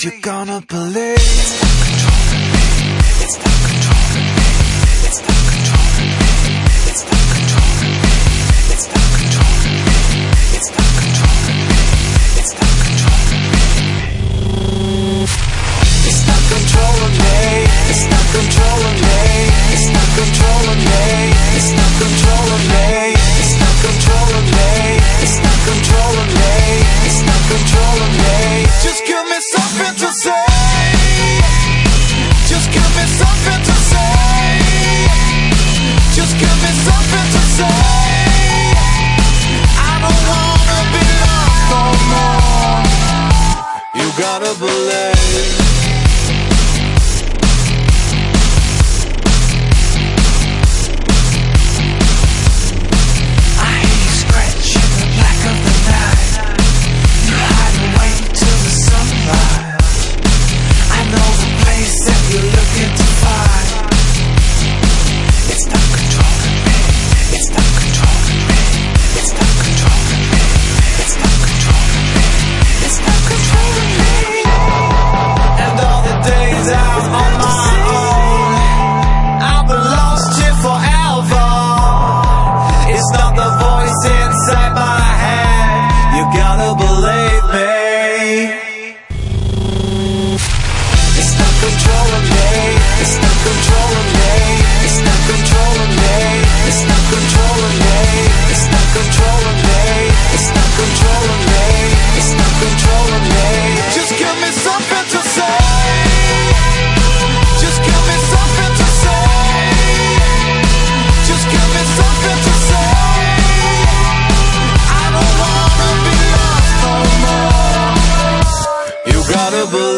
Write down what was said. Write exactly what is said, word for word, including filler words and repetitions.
if you're gonna believe. It's not controlling me. It's not controlling me. It's not controlling me. It's not controlling me. It's not controlling me. It's not controlling me. It's not controlling me. It's not controlling me. It's not controlling me. It's not controlling me. It's not controlling me. It's not controlling me. It's not controlling me. It's not controlling me. Just give me something to say. Just give me something to say. Just give me something to say. I don't wanna be lost no more. You gotta believe. Believe.